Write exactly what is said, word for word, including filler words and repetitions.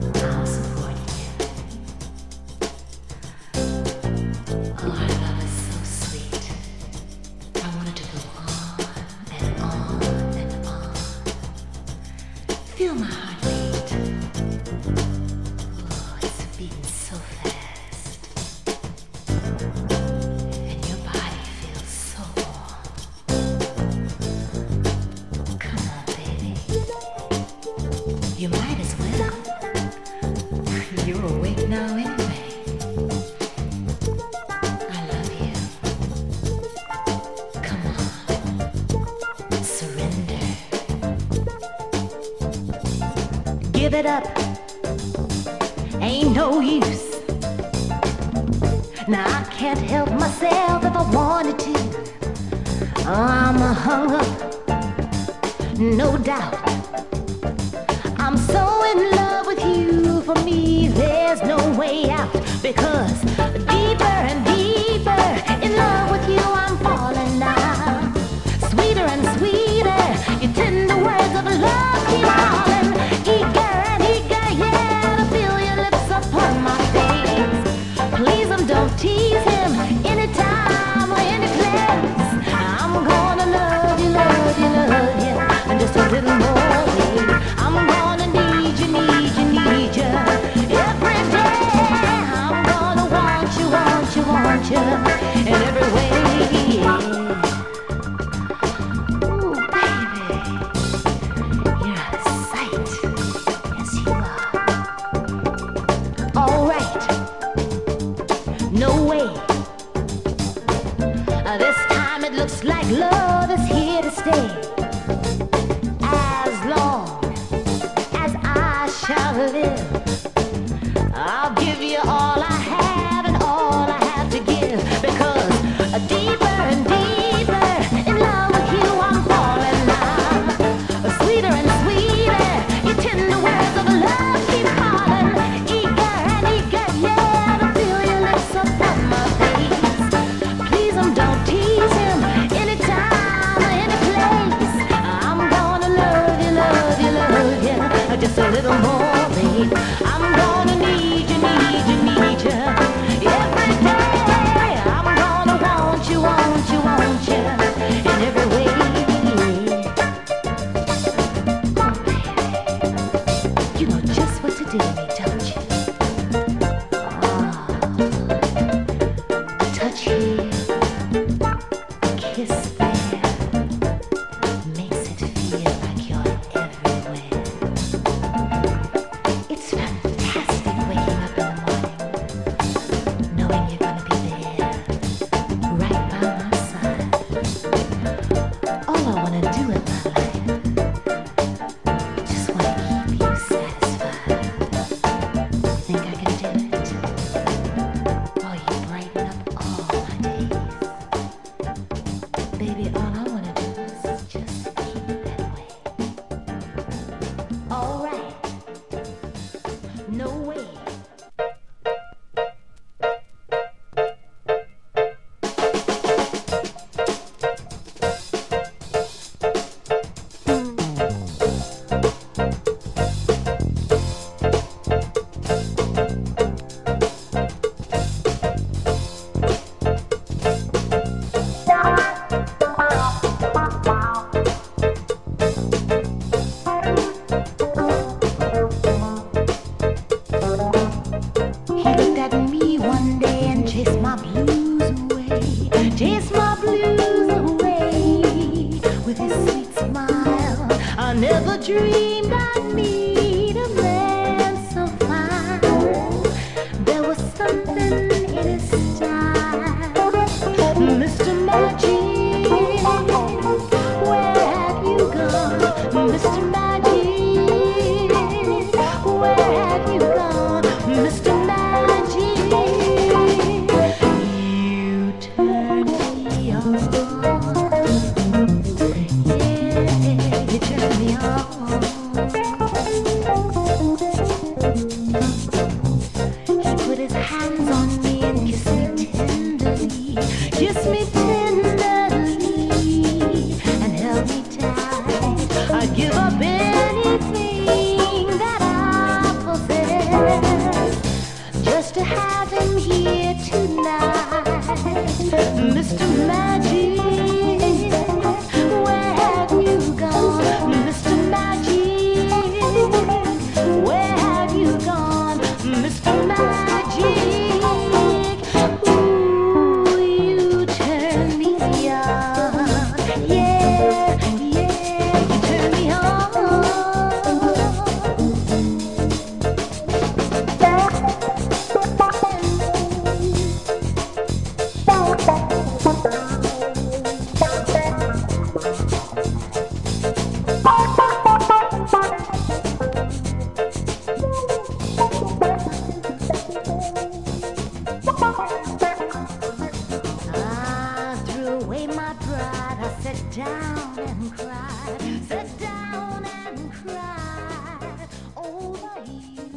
I'll support you. Oh, our love is so sweet. I want it to go on and on and on. Feel my heartbeat. Oh, it's beating so fast. And your body feels so warm. Come on, baby. You might as well. You're awake now anyway. I love you. Come on. Surrender. Give it up. Ain't no use. Now I can't help myself if I wanted to. I'm hung up, no doubt. I'm so in love with you. For me, there's no way out. Because deeper and deeper in love with you, I'm falling now. Sweeter and sweeter, your tender words of love keep calling. Eager and eager, yeah, to feel your lips upon my face. Please, um, don't tease him anytime or any place. I'm gonna love you, love you, love you, and just a little more, baby. I'm gonna need you, need you, need you every day. I'm gonna want you, want you, want you in every way, yeah. Ooh, baby, you're a sight. Yes, you are. All right, no way. Uh, this time it looks like love is here to stay. As long as I shall live, I'll give you all I have and all I have to give. Because uh, deeper and deeper in love with you, I'm falling now. Uh, sweeter and sweeter, your tender words of love keep calling. Eager and eager, yeah, to feel your lips upon my face. Please, um, don't tease him anytime or any place. I'm gonna love you, love you, love you, just a little more, babe. I'm gonna need you, need you, need you every day. I'm gonna want you, want you, want you in every way. Oh, baby, you know just what to do to me, don't you? Oh, touch here, kiss there, makes it feel like you're everywhere. It's fantastic waking up in the morning, knowing you're gonna be there, right by my side. All I wanna do with my life, just wanna keep you satisfied. Think I can do it? Oh, you brighten up all my days. Baby, all I wanna do is just keep it that way. All right. No way. Thank you. my pride, I sat down and cried, sat down and cried over you.